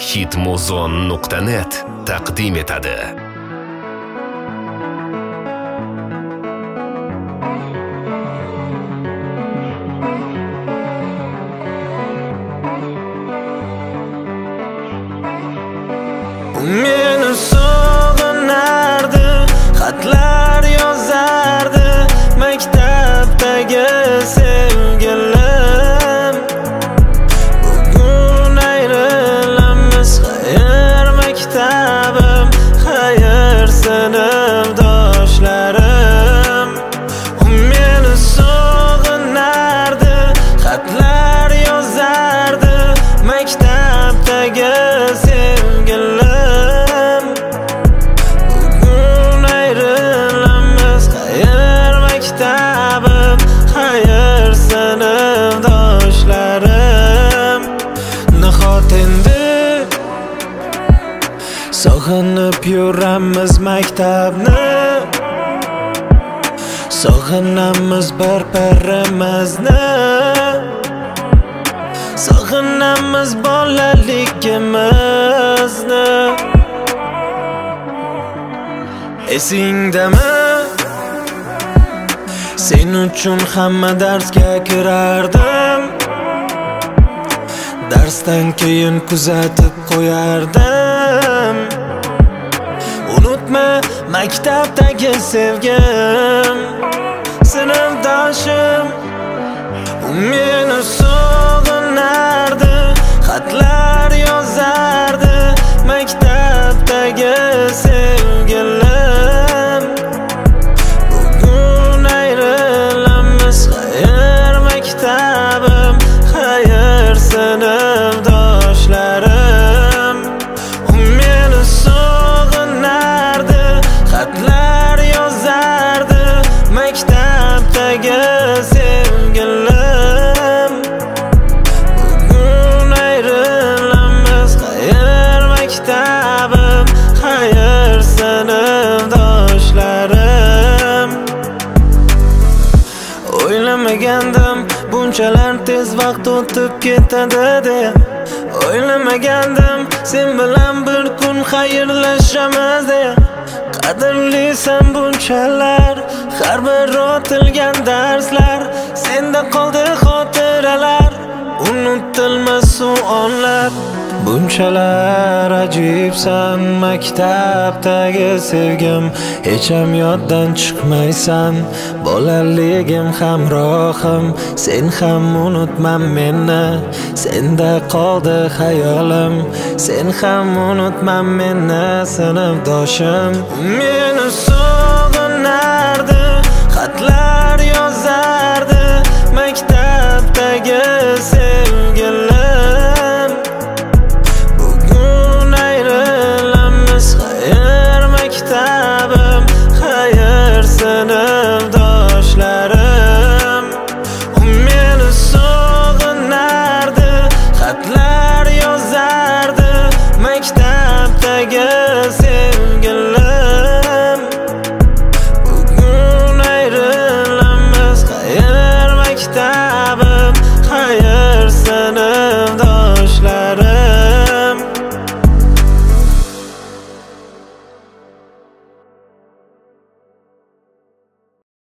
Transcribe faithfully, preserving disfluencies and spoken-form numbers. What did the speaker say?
hitmuzon nuqta net taqdim etadi. Meni sog'inardi, xatlar yozardi maktabdagi sevgilim. Bugun ayrilamiz, xayr maktabim, xayr sinfdoshlarim. Meni sog'inardi, xatlar yozardi maktabdagi sevgilim. Xayr sinfdoshlarim. Nahot endi sog'inib yuramiz maktabni, sog'inamiz bir-birimizni, sog'inamiz bolaligimizni. Esingdami? Sen uchun hamma darsga kirardim, darsdan keyin kuzatib qo'yardim. Unutma maktabdagi sevgim, sinfdoshim. U meni sog'inardi, xatlar yozardi maktabdagi sevgilim. Xayr maktabim, xayr sinfdoshlarim. U meni sog'inardi, xatlar yozardi maktabdagi sevgilim. Bugun ayrilamiz, xayr maktabim, xayr sinfdoshlarim. O'ylamagandim bunchalar tez vaqt o'tib ketadi deya. O'ylamagandim sen bilan bir kun xayrlashamiz deya. Qadrlisan bunchalar, har bir o'tilgan darslar, senda qoldi xotiralar, unutilmas u onlar. Bunchalar ajibsan maktabdagi sevgim, hech ham yoddan chiqmaysan. Bolaligim hamrohim, sen ham unutma meni. Senda qoldi xayolim, sen ham unutma meni sinfdoshim. Meni